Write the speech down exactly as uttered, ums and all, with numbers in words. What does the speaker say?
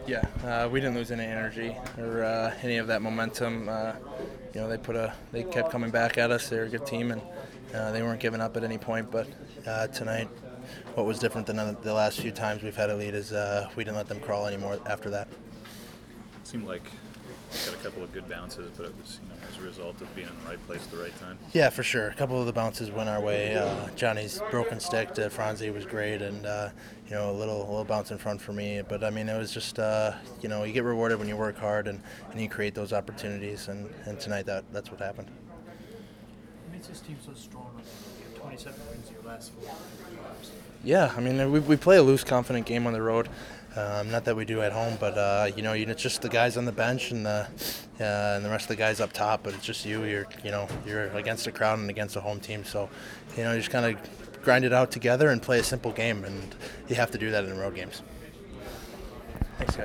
Yeah, uh, we didn't lose any energy or uh, any of that momentum. Uh, you know, they put a, they kept coming back at us. They're a good team, and uh, they weren't giving up at any point. But uh, tonight, what was different than the last few times we've had a lead is uh, we didn't let them crawl anymore after that. It seemed like got a couple of good bounces, but it was, you know, as a result of being in the right place at the right time. Yeah, for sure. A couple of the bounces went our way. Uh, Johnny's broken stick to Franzi was great, and uh, you know, a little a little bounce in front for me. But I mean, it was just uh, you know, you get rewarded when you work hard and, and you create those opportunities. And, and tonight, that that's what happened. What makes this team so strong? You have twenty-seven wins in your last four games. Yeah, I mean, we we play a loose, confident game on the road. Um, not that we do at home, but uh, you know, you know, it's just the guys on the bench and the uh, and the rest of the guys up top. But it's just you. You're you know you're against a crowd and against a home team. So, you know, you just kind of grind it out together and play a simple game, and you have to do that in road games.